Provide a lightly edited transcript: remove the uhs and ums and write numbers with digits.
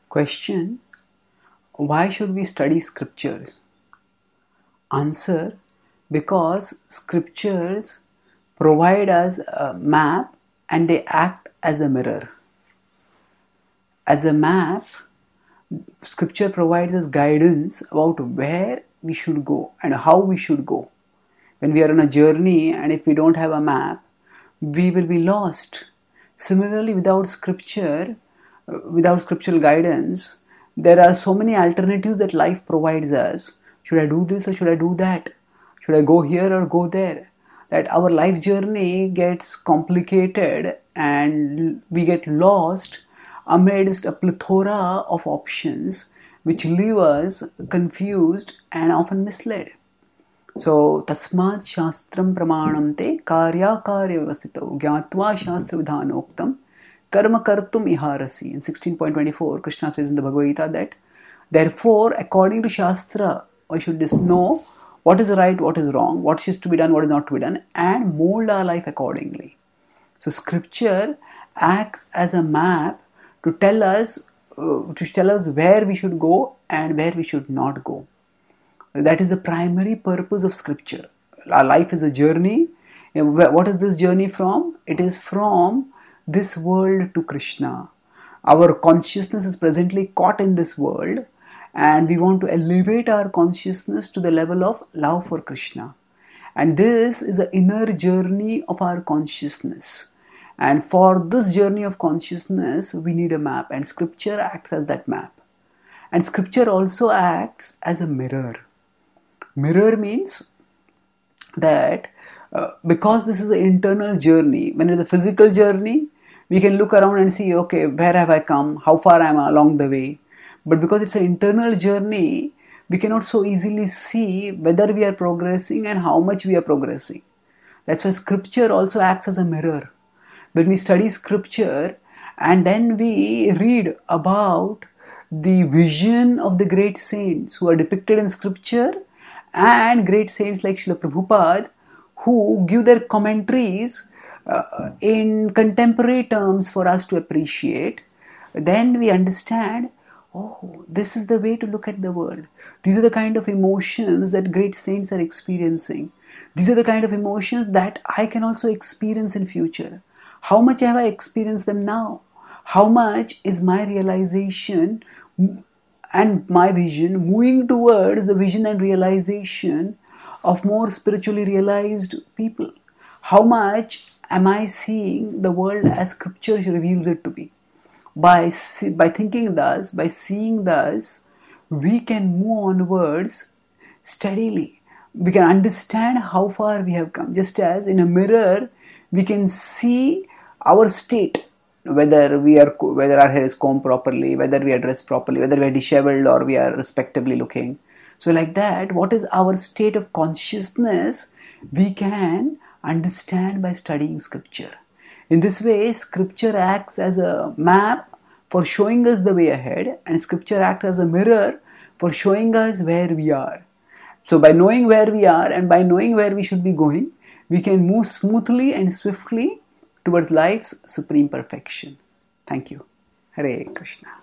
Question: why should we study scriptures? Answer: because scriptures provide us a map and they act as a mirror. As a map, scripture provides us guidance about where we should go and how we should go. When we are on a journey and if we don't have a map, we will be lost. Similarly, without scriptural guidance, there are so many alternatives that life provides us. Should I do this or should I do that? Should I go here or go there? That our life journey gets complicated and we get lost amidst a plethora of options which leave us confused and often misled. So, tasmat shastram pramanam te karyakarya vyavastito gyatva shastra vidhanoktam karma kartum iharasi. In 16.24, Krishna says in the Bhagavad Gita that, therefore, according to Shastra, we should just know what is right, what is wrong, what is to be done, what is not to be done, and mold our life accordingly. So, scripture acts as a map to tell us where we should go and where we should not go. That is the primary purpose of scripture. Our life is a journey. What is this journey from? It is from this world to Krishna. Our consciousness is presently caught in this world and we want to elevate our consciousness to the level of love for Krishna. And this is the inner journey of our consciousness. And for this journey of consciousness, we need a map, and scripture acts as that map. And scripture also acts as a mirror. Mirror means that because this is an internal journey, when it is a physical journey, we can look around and see, okay, where have I come? How far am I along the way? But because it's an internal journey, we cannot so easily see whether we are progressing and how much we are progressing. That's why scripture also acts as a mirror. When we study scripture and then we read about the vision of the great saints who are depicted in scripture and great saints like Srila Prabhupada who give their commentaries in contemporary terms for us to appreciate, then we understand, oh, this is the way to look at the world. These are the kind of emotions that great saints are experiencing. These are the kind of emotions that I can also experience in future. How much have I experienced them now? How much is my realization and my vision moving towards the vision and realization of more spiritually realized people? How much am I seeing the world as scripture reveals it to be? By thinking thus, by seeing thus, we can move onwards steadily. We can understand how far we have come. Just as in a mirror, we can see our state, whether our hair is combed properly, whether we are dressed properly, whether we are disheveled or we are respectably looking. So like that, what is our state of consciousness, we can understand by studying scripture. In this way, scripture acts as a map for showing us the way ahead, and scripture acts as a mirror for showing us where we are. So by knowing where we are and by knowing where we should be going, we can move smoothly and swiftly towards life's supreme perfection. Thank you. Hare Krishna.